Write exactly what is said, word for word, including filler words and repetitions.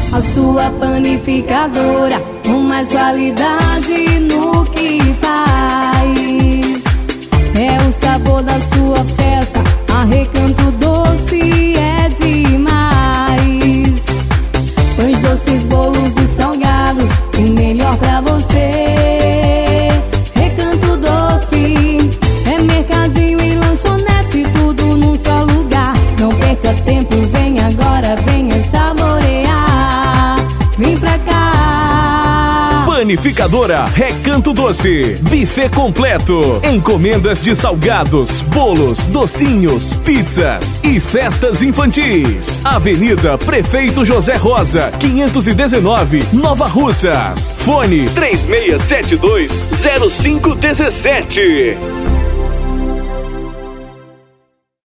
a sua panificadora, com mais qualidade no que faz. É o sabor da sua festa, a Recanto Doce é demais. Pães doces, bolos e salgados, o melhor pra você. Recanto Doce é mercadinho e lanchonete, tudo num só lugar. Não perca tempo, vem agora, venha saborear. Vem pra cá. Panificadora Recanto Doce, buffet completo, encomendas de salgados, bolos, docinhos, pizzas e festas infantis. Avenida Prefeito José Rosa, quinhentos e dezenove, Nova Russas. Fone três seis sete dois zero cinco um sete.